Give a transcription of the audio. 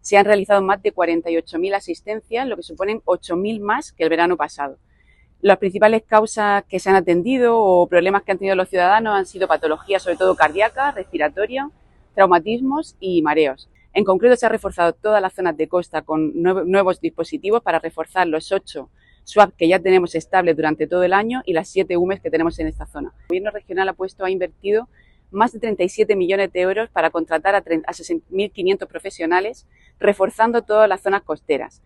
Se han realizado más de 48.000 asistencias, lo que suponen 8.000 más que el verano pasado. Las principales causas que se han atendido o problemas que han tenido los ciudadanos han sido patologías, sobre todo cardíacas, respiratorias, traumatismos y mareos. En concreto, se ha reforzado todas las zonas de costa con nuevos dispositivos para reforzar los 8 SWAP que ya tenemos estables durante todo el año y las 7 UMES que tenemos en esta zona. El Gobierno regional ha invertido más de 37 millones de euros para contratar a 6.500 profesionales, reforzando todas las zonas costeras.